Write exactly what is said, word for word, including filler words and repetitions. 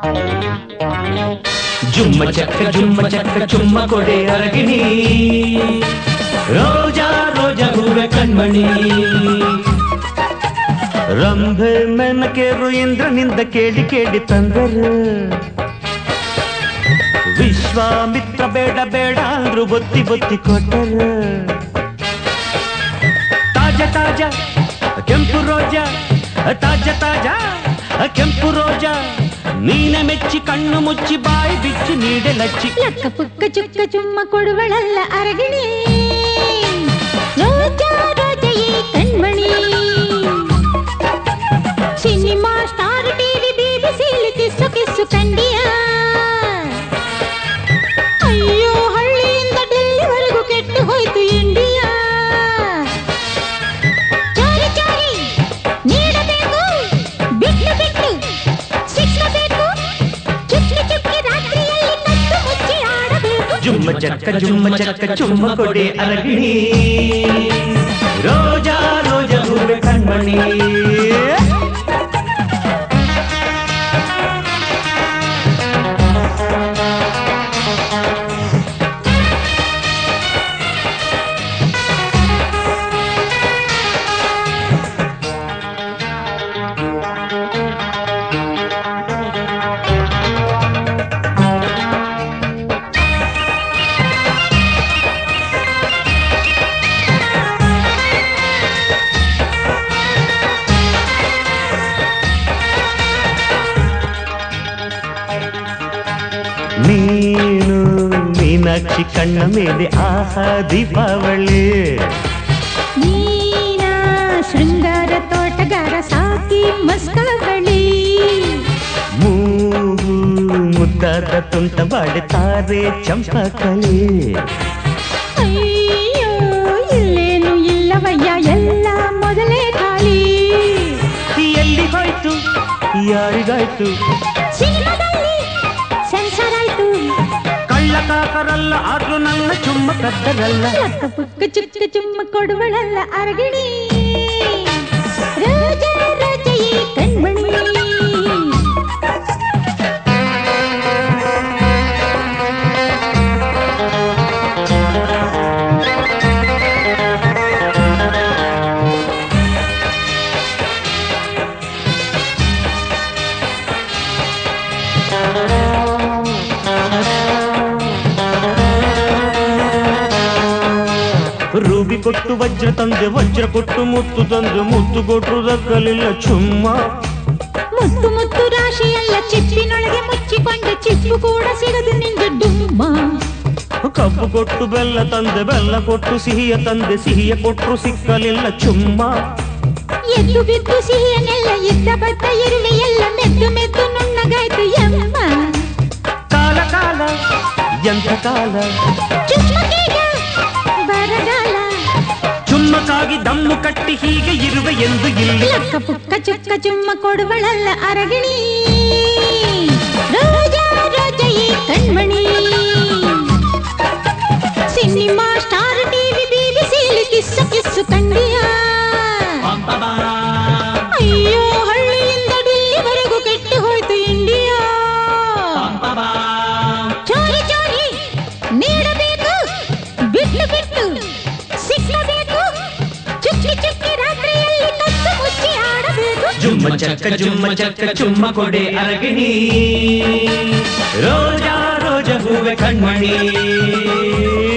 ಜುಮ್ಮ ಚಕ್ಕ ಜುಮ್ಮ ಚಕ್ಕ ಚುಮ್ಮ ಕೊಡೆ ಅರಗಿಣಿ ರೋಜಾ ರೋಜಾ ಹೂವೆ ಕಣ್ಮಣಿ ರಂಭೆ ಮೆನಕೆರು ಇಂದ್ರನಿಂದ ಕೇಳಿ ಕೇಳಿ ತಂದರು ವಿಶ್ವಾಮಿತ್ರ ಬೇಡ ಬೇಡ ಅಂದ್ರು ಬೊತ್ತಿ ಬೊತ್ತಿ ಕೊಟ್ಟರು ತಾಜಾ ತಾಜಾ ಕೆಂಪು ರೋಜಾ ತಾಜಾ ತಾಜಾ ಕೆಂಪು ರೋಜಾ ನೀನ ಮೆಚ್ಚಿ ಕಣ್ಣು ಮುಚ್ಚಿ ಬಾಯಿ ಬಿಚ್ಚಿ ನೀಡೆ ಲಚ್ಚಿ ಲಕ್ಕ ಪುಕ್ಕ ಚುಕ್ಕ ಚುಮ್ಮ ಕೊಡುವಳಲ್ಲ ಅರಗಿಣಿ ರೋಜಾ ರೋಜೆಯೇ ಕಣ್ಮಣಿ ಸಿನಿಮಾ ಸ್ಟಾರ್ ಟಿವಿ ಬಿಬಿಸಿಲಿ ಕಿಸ್ಸು ಕಿಸ್ಸು ಕಂಡಿಯ ಅಯ್ಯೋ ಹಳ್ಳಿಯಿಂದ ಡೆಲ್ಲಿವರೆಗೂ ಕೆಟ್ಟು ಹೋಯ್ತು ಇಂಡಿಯಾ ಚಾರಿ ಚಾರಿ ನೀಡಬೇಕು ಬಿಟ್ಟು ಬಿಟ್ಟು ಸಿಕ್ಕಬೇಕು ಚುಕ್ಕಿ ಚುಕ್ಕಿ ರಾತ್ರಿಯಲ್ಲಿ ಕತ್ತು ಮುಚ್ಚಿ ಆಡಬೇಕು ಜುಮ್ಮ ಚಕ್ಕ ಜುಮ್ಮ ಚಕ್ಕ ಚುಮ್ಮ ಕೊಡೆ ಅರಗಿಣಿ ರೋಜಾ ರೋಜಾ ಹೂವೆ ಕಣ್ಮಣಿ ನೀನು ಮೀನಾಕ್ಷಿ ಕಣ್ಣ ಮೇಲೆ ಆಹಾ ದೀಪಾವಳಿ ನೀನ ಶೃಂಗಾರ ತೋಟಗಾರ ಸಾಕಿ ಮಸ್ಕವಳಿ ಮೂಗು ಮುದ್ದಾದ ತುಂಟ ಬಾಡುತ್ತಾರೆ ಚಂಪಕಳಿ ಅಯ್ಯೋ ಇಲ್ಲೇನು ಇಲ್ಲವಯ್ಯ ಎಲ್ಲ ಮೊದಲೇ ಖಾಲಿ ಎಲ್ಲಿ ಹೋಯ್ತು ಯಾರಿಗಾಯ್ತು ಸಿನಿಮಾದಲ್ಲಿ ಸೆನ್ಸರ್ ಆಯ್ತು ಕಳ್ಳ ಕಾಕರಲ್ಲ ಆದ್ರೂ ನನ್ನ ಚುಮ್ಮ ಕದ್ದರಲ್ಲ ಲಕ್ಕ ಪುಕ್ಕ ಚುಕ್ಕ ಚುಮ್ಮ ಕೊಡುವಳಲ್ಲ ಅರಗಿಣಿ ರೋಜಾ ರೋಜೆಯೇ ಕಣ್ಮಣಿ ರೂಬಿ ಕೊಟ್ಟು ವಜ್ರ ತಂದೆ ವಜ್ರ ಕೊಟ್ಟು ಮುತ್ತು ತಂದೆ ಮುತ್ತು ಕೊಟ್ಟು ದಕ್ಕಲಿಲ್ಲ ಚುಮ್ಮ ಮುತ್ತು ಮುತ್ತು ರಾಶಿಯಲ್ಲ ಚಿಪ್ಪಿನೊಳಗೆ ಮುಚ್ಚಿಕೊಂಡ ಚಿಪ್ಪು ಕೂಡ ಸಿಗದು ನಿಂಗೆ ಡುಮ್ಮ ಕಬ್ಬು ಕೊಟ್ಟು ಬೆಲ್ಲ ತಂದೆ ಬೆಲ್ಲ ಕೊಟ್ಟು ಸಿಹಿಯ ತಂದೆ ಸಿಹಿಯ ಕೊಟ್ಟು ಸಿಕ್ಕಲಿಲ್ಲ ಚುಮ್ಮ ಎದ್ದು ಬಿದ್ದು ಸಿಹಿಯನ್ನೆಲ್ಲ ಇದ್ದ ಬದ್ದ ಇರುವೆ ಎಲ್ಲ ಮೆದ್ದು ಮೆದ್ದು ನುಣ್ಣಗಾಯ್ತು ಎಮ್ಮ ಕಾಲ ಕಾಲ ಎಂಥ ಕಾಲ ಚುಮ್ಮಕೀಗ ಬರಗಾಲ ಚುಮ್ಮಕ್ಕಾಗಿ ದಮ್ಮು ಕಟ್ಟಿ ಹೀಗೆ ಇರುವೆ ಎಂದು ಇಲ್ಲಿ ಲಕ್ಕ ಪುಕ್ಕ ಚುಕ್ಕ ಚುಮ್ಮ ಕೊಡುವಳಲ್ಲ ಅರಗಿಣಿ ರೋಜಾ ರೋಜೆಯೇ ಕಣ್ಮಣಿ ಸಿನಿಮಾ ಸ್ಟಾರ್ ಟಿವಿ ಬಿಬಿಸಿಲಿ ಕಿಸ್ಸು ಕಿಸ್ಸು ಕಂಡಿಯ ಅಯ್ಯೋ ಹಳ್ಳಿಯಿಂದ ಡೆಲ್ಲಿವರೆಗೂ ಕೆಟ್ಟು ಹೋಯ್ತು ಇಂಡಿಯಾ ಚೋರಿ ಚೋರಿ ನೀಡಬೇಕು ಬಿಟ್ಟು ಬಿಟ್ಟು ಸಿಕ್ಕಬೇಕು ಚುಕ್ಕಿ ಚುಕ್ಕಿ ರಾತ್ರಿಯಲ್ಲಿ ಕತ್ತು ಮುಚ್ಚಿ ಆಡಬೇಕು ಜುಮ್ಮ ಚಕ್ಕ ಜುಮ್ಮ ಚಕ್ಕ ಚುಮ್ಮ ಕೊಡೆ ಅರಗಿಣಿ ರೋಜಾ ರೋಜಾ ಹೂವೆ ಕಣ್ಮಣಿ